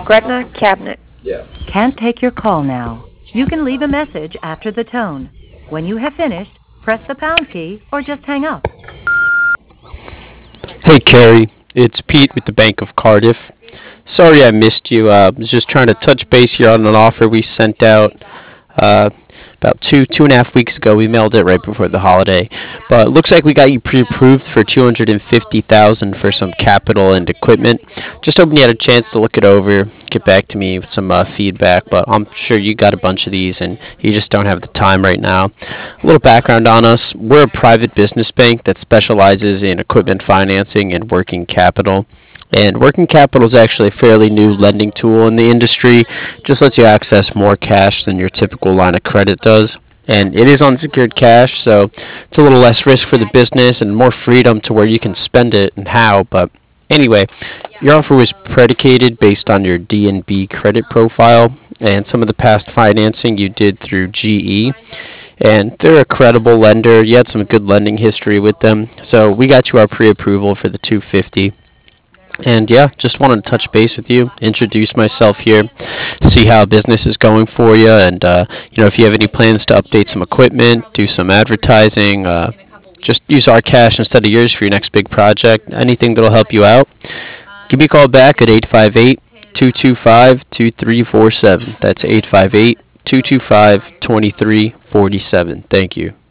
Gretna Cabinet. Can't take your call now. You can leave a message after the tone. When you have finished, press the pound key or just hang up. Hey Carrie, it's Pete with the Bank of Cardiff. Sorry I missed you. Was just trying to touch base here on an offer we sent out uh, about 2.5 weeks ago. We mailed it right before the holiday, but it looks like we got you pre-approved for 250,000 for some capital and equipment. Just hoping you had a chance to look it over, get back to me with some feedback. But I'm sure you got a bunch of these and you just don't have the time right now. A little background on us: we're a private business bank that specializes in equipment financing and working capital. And working capital is actually a fairly new lending tool in the industry. Just lets you access more cash than your typical line of credit does. And it is unsecured cash, so it's a little less risk for the business and more freedom to where you can spend it and how. But anyway, your offer was predicated based on your D&B credit profile and some of the past financing you did through GE. And they're a credible lender. You had some good lending history with them, so we got you our pre-approval for the 250. And yeah, just wanted to touch base with you, introduce myself here, see how business is going for you, and if you have any plans to update some equipment, do some advertising, just use our cash instead of yours for your next big project, anything that'll help you out. Give me a call back at 858-225-2347. That's 858-225-2347. Thank you.